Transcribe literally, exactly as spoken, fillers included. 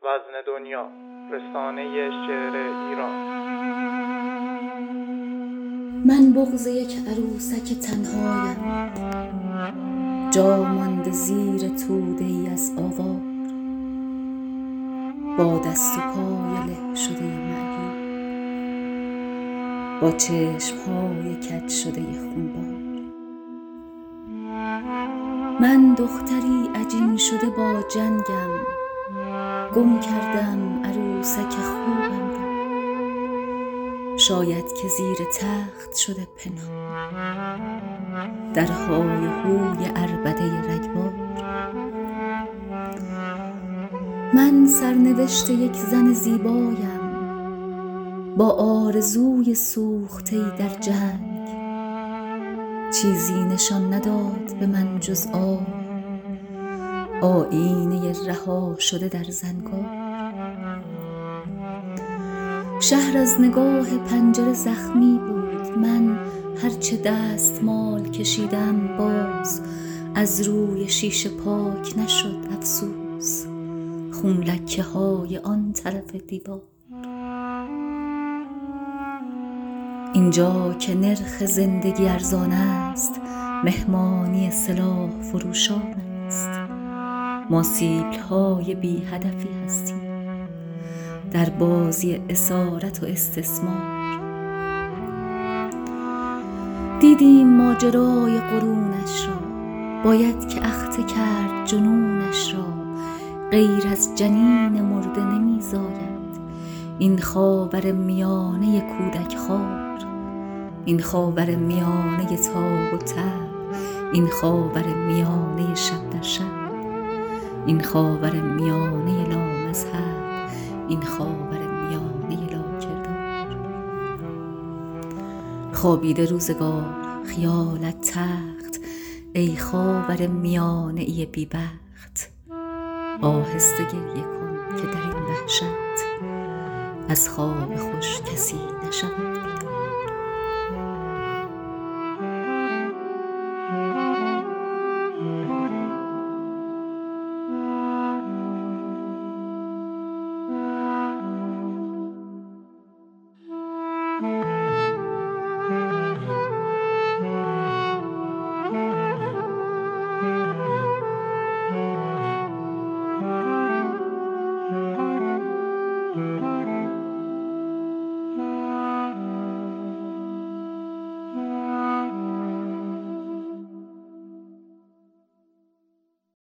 وزن دنیا، رسانه شعر ایران. من بغض یک عروسک تنهایم، جا مانده زیر توده ای از آوار، با دست و پای له شده معیوب، با چشمهای کج شده خونبار. من دختری عجین شده با جنگم، گم کردم عروسک خوبم را، شاید که زیر تخت شده پنهان در های هوی عربده رگبار. من سرنوشت یک زن زیبایم، با آرزوی سوخته‌ای در جنگ، چیزی نشان نداد به من جز آه، آیینه رها شده در زنگار. شهر از نگاه پنجره زخمی بود، من هرچه دستمال کشیدم باز از روی شیشه پاک نشد افسوس خون لکه های آن طرف دیوار. اینجا که نرخ زندگی ارزان است، مهمانی سلاح فروشان است. ما سیبل های بی هدفی هستیم در بازی اسارت و استثمار. دیدیم ماجرای قرونش را، باید که اخته کرد جنونش را. غیر از جنین مرده نمی زاید این خاور میانه کودک خوار، این خاور میانه تاب و تب، این خاور میانه شب در شب، این خاور میانه لامذهب، این خاور میانه لاکردار. خوابیده روزگار خیالت تخت، ای خاور میانه ای بی بخت. آهسته گریه کن که در این وحشت از خواب خوش کسی نشود.